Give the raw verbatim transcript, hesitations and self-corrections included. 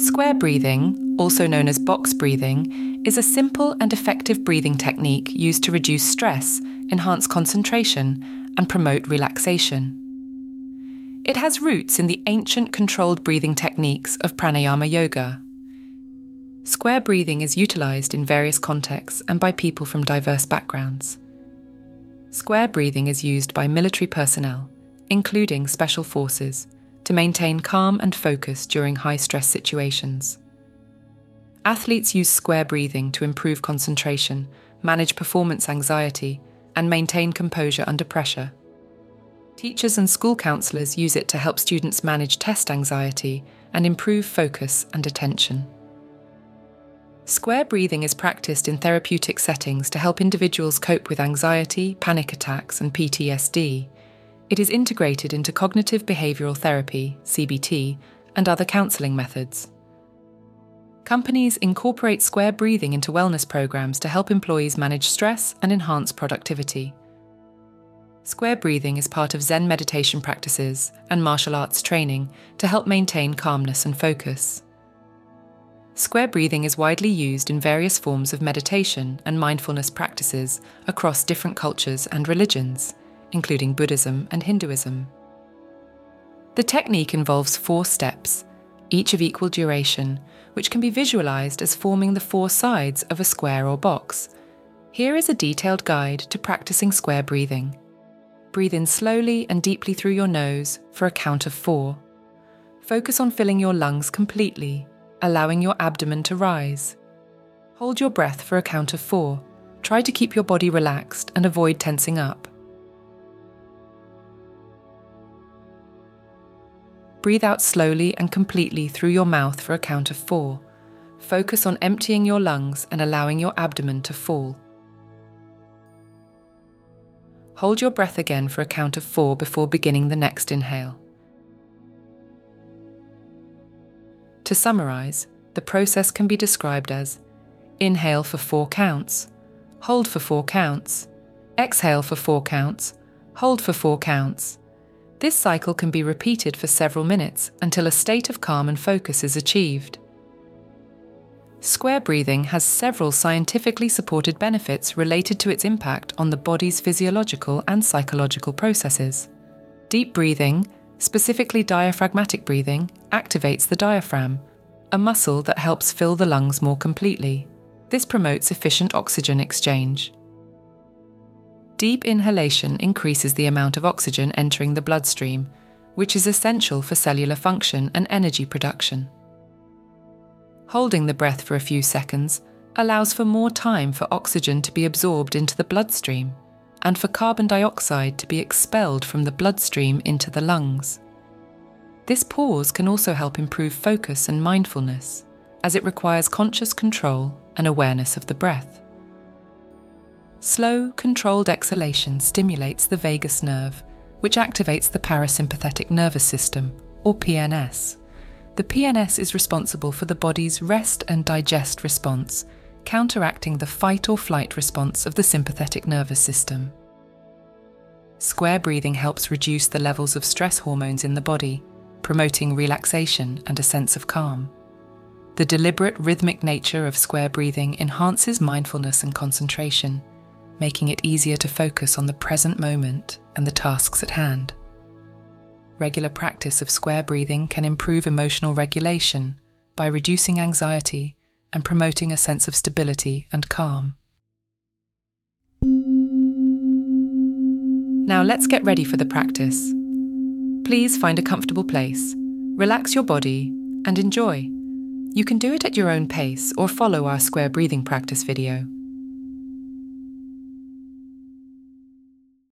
Square breathing, also known as box breathing, is a simple and effective breathing technique used to reduce stress, enhance concentration, and promote relaxation. It has roots in the ancient controlled breathing techniques of pranayama yoga. Square breathing is utilized in various contexts and by people from diverse backgrounds. Square breathing is used by military personnel, including special forces, to maintain calm and focus during high-stress situations. Athletes use square breathing to improve concentration, manage performance anxiety, and maintain composure under pressure. Teachers and school counselors use it to help students manage test anxiety and improve focus and attention. Square breathing is practiced in therapeutic settings to help individuals cope with anxiety, panic attacks, and P T S D. It is integrated into cognitive behavioral therapy, C B T, and other counseling methods. Companies incorporate square breathing into wellness programs to help employees manage stress and enhance productivity. Square breathing is part of Zen meditation practices and martial arts training to help maintain calmness and focus. Square breathing is widely used in various forms of meditation and mindfulness practices across different cultures and religions, including Buddhism and Hinduism. The technique involves four steps, each of equal duration, which can be visualized as forming the four sides of a square or box. Here is a detailed guide to practicing square breathing. Breathe in slowly and deeply through your nose for a count of four. Focus on filling your lungs completely, allowing your abdomen to rise. Hold your breath for a count of four. Try to keep your body relaxed and avoid tensing up. Breathe out slowly and completely through your mouth for a count of four. Focus on emptying your lungs and allowing your abdomen to fall. Hold your breath again for a count of four before beginning the next inhale. To summarize, the process can be described as inhale for four counts, hold for four counts, exhale for four counts, hold for four counts. This cycle can be repeated for several minutes until a state of calm and focus is achieved. Square breathing has several scientifically supported benefits related to its impact on the body's physiological and psychological processes. Deep breathing, specifically diaphragmatic breathing, activates the diaphragm, a muscle that helps fill the lungs more completely. This promotes efficient oxygen exchange. Deep inhalation increases the amount of oxygen entering the bloodstream, which is essential for cellular function and energy production. Holding the breath for a few seconds allows for more time for oxygen to be absorbed into the bloodstream and for carbon dioxide to be expelled from the bloodstream into the lungs. This pause can also help improve focus and mindfulness, as it requires conscious control and awareness of the breath. Slow, controlled exhalation stimulates the vagus nerve, which activates the parasympathetic nervous system, or P N S. The P N S is responsible for the body's rest and digest response, counteracting the fight or flight response of the sympathetic nervous system. Square breathing helps reduce the levels of stress hormones in the body, promoting relaxation and a sense of calm. The deliberate rhythmic nature of square breathing enhances mindfulness and concentration, making it easier to focus on the present moment and the tasks at hand. Regular practice of square breathing can improve emotional regulation by reducing anxiety and promoting a sense of stability and calm. Now let's get ready for the practice. Please find a comfortable place, relax your body, and enjoy. You can do it at your own pace or follow our square breathing practice video.